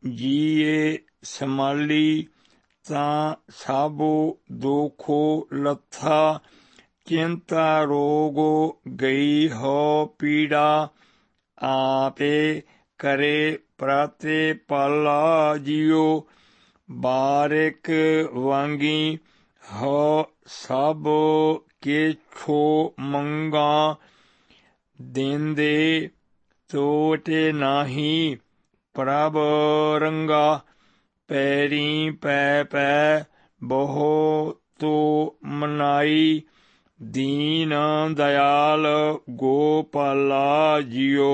ਜੀਏ ਸਮਾਲੀ ਤਾਂ ਸਾਬੋ ਦੋਖੋ ਲੱਥਾ। ਚਿੰਤਾ ਰੋਗੋ ਗਈ ਹੋ ਪੀੜਾ। ਆਪੇ ਕਰੇ ਪ੍ਰਾਤੇ ਪਾਲਾ ਜੀਓ। ਬਾਰਿਕ ਵਾਂਗੀ ਹੋ ਸਭ ਕੇਛੋ ਮੰਗਾ। ਦੇਂਦੇ ਤੋਟੇ ਨਾਹੀ ਪ੍ਰਭ ਰੰਗਾ। ਪੈਰੀ ਪੈ ਪੈ ਬਹੁ ਤੋ ਮਨਾਈ। ਦੀਨ ਦਇਆਲ ਗੋਪਾਲਾ ਜੀਓ।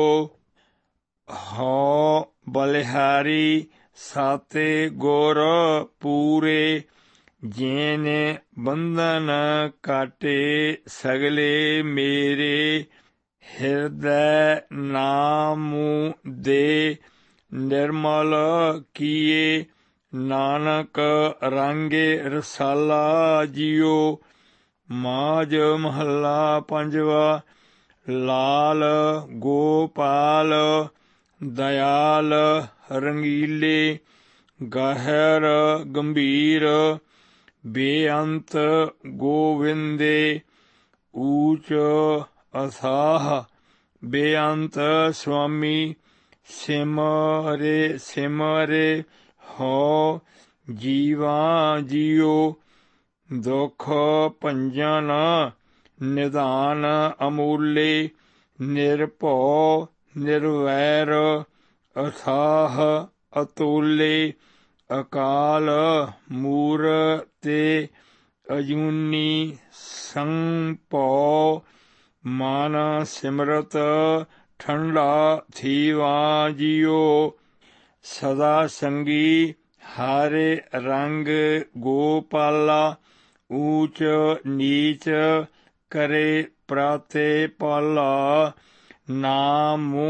ਹੋ ਬਲਿਹਾਰੀ ਸਾਤੇ ਗੁਰ ਪੂਰੇ। ਜੇਨੇ ਬੰਧਨ ਕਾਟੇ ਸਗਲੇ ਮੇਰੇ। ਹਿਰਦੈ ਨਾਮੁ ਦੇ ਨਿਰਮਲ ਕੀਏ। ਨਾਨਕ ਰਾਂਗੇ ਰਸਾਲਾ ਜੀਓ। ਮਾਝ ਮਹੱਲਾ ਪੰਜਵਾ। ਲਾਲ ਗੋਪਾਲ ਦਇਆਲ ਰੰਗੀਲੇ। ਗਹਿਰ ਗੰਭੀਰ ਬੇਅੰਤ ਗੋਵਿੰਦੇ। ਊਚ ਅਥਾਹ ਬੇਅੰਤ ਸੁਆਮੀ। ਸਿਮਰੇ ਸਿਮਰੇ ਹੋ ਜੀਵਾ ਜੀਓ। ਦੁਖ ਭੰਜਨ ਨਿਧਾਨ ਅਮੂਲੇ। ਨਿਰਭਉ ਨਿਰਵੈਰ ਅਥਾਹ ਅਤੁਲੇ। ਅਕਾਲ ਮੂਰਤੇ ਅਜੂਨੀ ਸੰਭਉ। ਮਨ ਸਿਮਰਤ ਠੰਡਾ ਥੀਵਾ ਜੀਓ। ਸਦਾ ਸੰਗੀ ਹਾਰੇ ਰੰਗ ਗੋਪਾਲਾ। ਊਚ ਨੀਚ ਕਰੇ ਪ੍ਰਾਤੇ ਪਾਲਾ। ਨਾਮੁ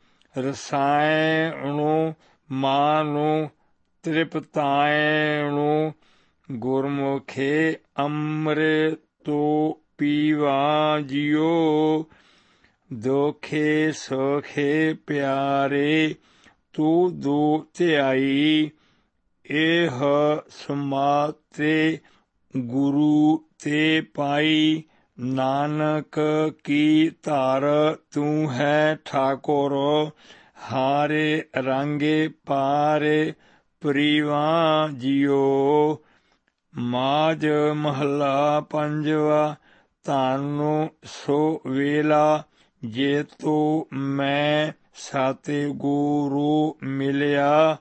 ਰਸਾਇਣੁ ਮਾਨੁ ਤ੍ਰਿਪਤਾਇਣੁ। ਗੁਰਮੁਖੇ ਅੰਮ੍ਰਿਤੁ ਪੀਵਾ ਜੀਓ। ਦੋਖੇ ਸੋਖੇ ਪਿਆਰੇ ਤੂੰ ਦੋ ਧਿਆਈ। ਇਹ ਸੁਮਾਤੇ ਗੁਰੂ ਤੇ ਪਾਈ। ਨਾਨਕ ਕੀ ਧਰ ਤੂੰ ਹੈ ਠਾਕੁਰ। ਹਾਰੇ ਰਾਂਗੇ ਪਾਰੇ ਪ੍ਰੀਵਾ ਜੀਓ। ਮਾਝ ਮਹੱਲਾ ਪੰਜਵਾ। ਧੰਨ ਸੋ ਵੇਲਾ ਜੇਤੋ ਮੈਂ ਸਾਤੇ ਗੁਰੂ ਮਿਲਿਆ।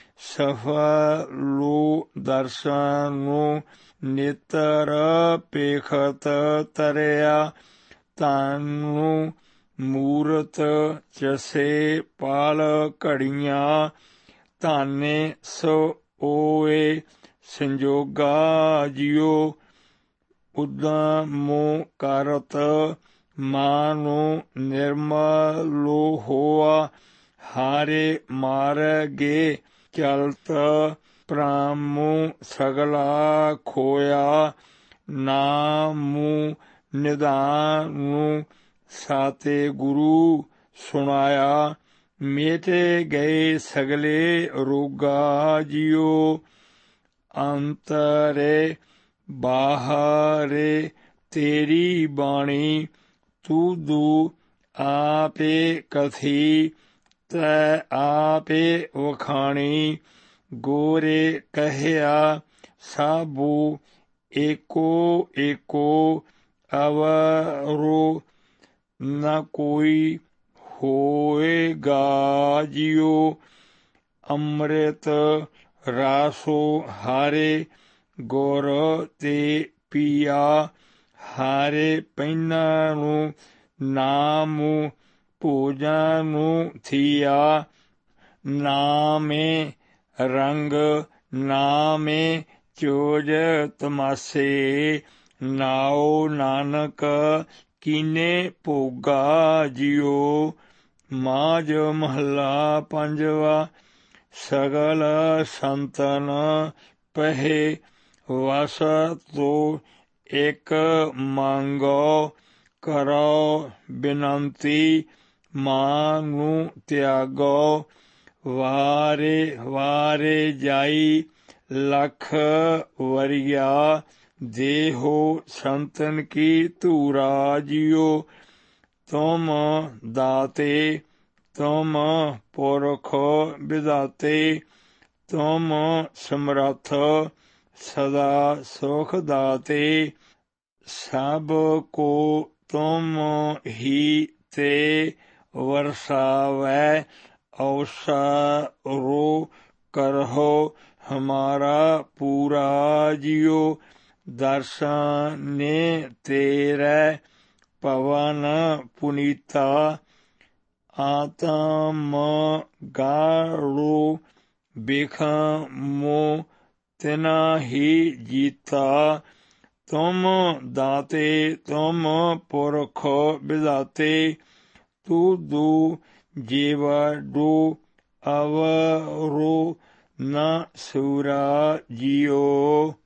ਸਫਲੋ ਦਰਸਨੁ ਨੇਤਰ ਪੇਖਤ ਤਰਿਆ। ਧੰਨ ਮੂਰਤ ਚਸੇ ਪਾਲ ਘੜੀਆਂ। ਧਾਨੇ ਸੋ ਓਏ ਸੰਜੋਗਾ ਜੀਓ। ਉਦਮੁ ਕਰਤ ਮਾਨੁ ਨਿਰਮਲੋ ਹੋਆ। ਹਾਰੇ ਮਾਰਗੇ ਚਲਤ ਪ੍ਰਾਮੁ ਸਗਲਾ ਖੋਇਆ। ਨਾਮੁ ਨਿਧਾਨੁ ਸਾਤੇ ਗੁਰੂ ਸੁਣਾਇਆ। ਮੇਟੇ ਗਏ ਸਗਲੇ ਰੋਗਾ ਜੀਓ। ਅੰਤਰੇ ਬਾਹਰੇ ਤੇਰੀ ਬਾਣੀ। ਤੂੰ ਦੂ ਆਪੇ ਕਥੀ ਤੈ ਆਪੇ ਵਖਾਣੀ। ਗੋਰੇ ਕਹਿਆ ਸਾਬੂ ਏਕੋ ਏਕੋ। ਅਵਰੋ ਨ ਕੋਈ ਹੋਏਗਾ ਜੀਓ। ਅੰਮ੍ਰਿਤ ਰਾਸੋ ਹਾਰੇ ਗੁਰ ਤੇ ਪੀਆ। ਹਾਰੇ ਪਹਿਨਾ ਨੂੰ ਨਾਮੁ ਭੋਜਨੁ ਥੀਆ। ਨਾਮੇ ਰੰਗ ਨਾਮੇ ਚੋਜ ਤਮਾਸੇ। ਨਾਉ ਨਾਨਕ ਕੀਨੇ ਭੋਗਾ ਜੀਓ। ਮਾਝ ਮਹੱਲਾ ਪੰਜਵਾ। ਸਗਲ ਸੰਤਨ ਪਹਿ ਵਸ ਤੋ ਇਕ ਮੰਗੋ। ਕਰੋ ਬਿਨੰਤੀ ਮਾਨੁ ਤਿਆਗੋ। वारे वारे जाई लख वरिया देहो संतन की धूरा जियो तुम दाते तुम पुरख विधाते तुम समर्थ सदा सुख दाते सब को तुम ही ते वर्षावै अवसरो करहो हमारा पूरा जियो दर्शने तेरे पवन पुनीता आत्म गाड़ो बिखमो तिना ही जीता तुम दाते तुम पुरख विधाते तू दू जीवडो अवरो न सूरा जियो।